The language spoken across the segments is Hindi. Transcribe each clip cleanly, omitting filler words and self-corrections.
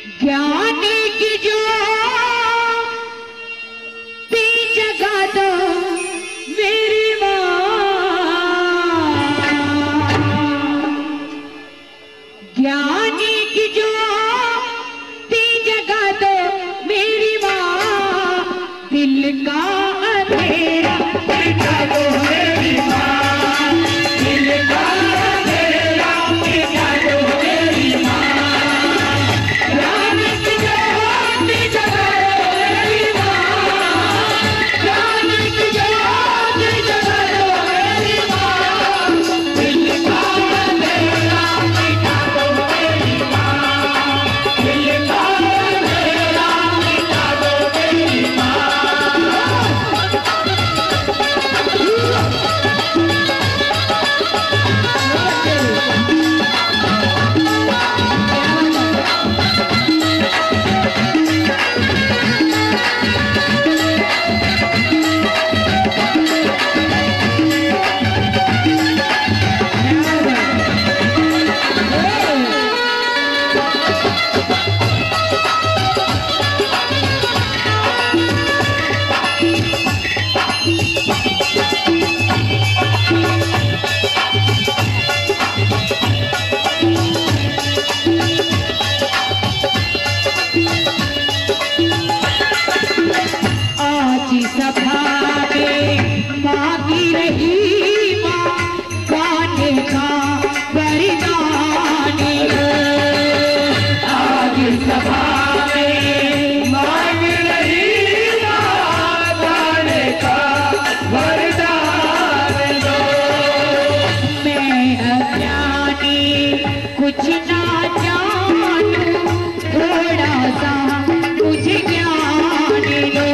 ज्ञान की ज्योति जगा दो मेरी माँ, ज्ञान की ज्योति जगा दो मेरी माँ, दिल का अंधेरा मिटा दो मेरी माँ, दिल का अंधेरा मिटा दो मेरी माँ, ज्ञान की ज्योति जगा दो मेरी माँ, ज्ञान की ज्योति जगा दो मेरी माँ, दिल का अंधेरा मिटा दो मेरी माँ, दिल का अंधेरा मिटा दो मेरी माँ। सभा में मांगी रही माँ गाने का वरदान, आज सभा में मांग रही माँ गाने का वरदान दो। मैं अज्ञानी कुछ ना जानूं, थोड़ा सा मुझे ज्ञान दो।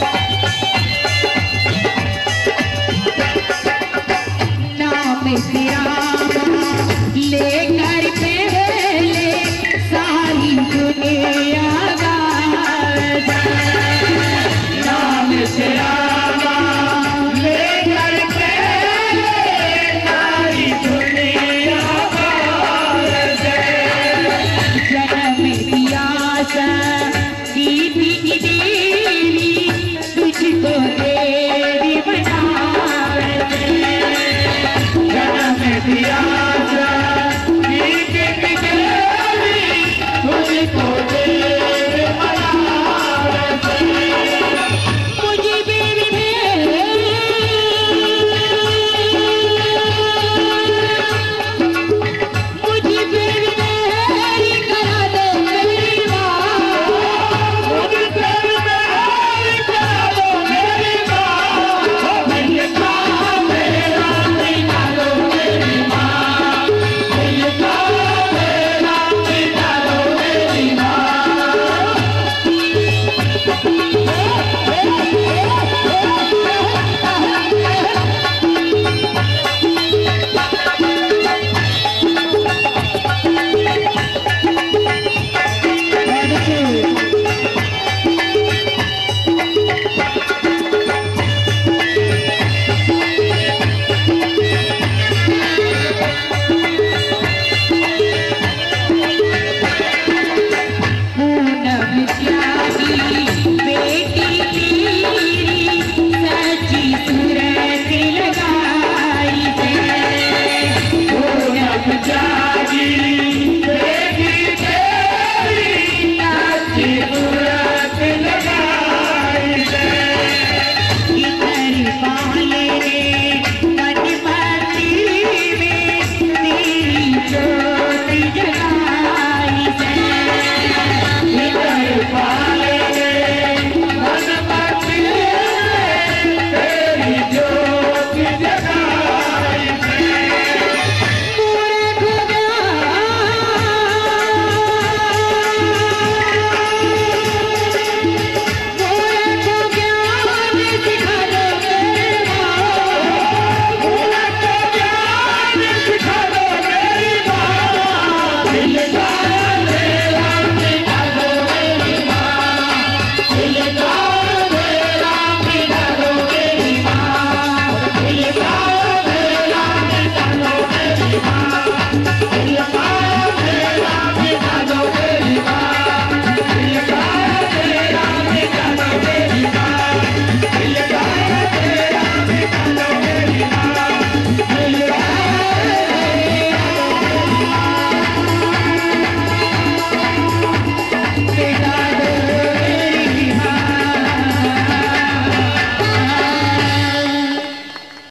तेरा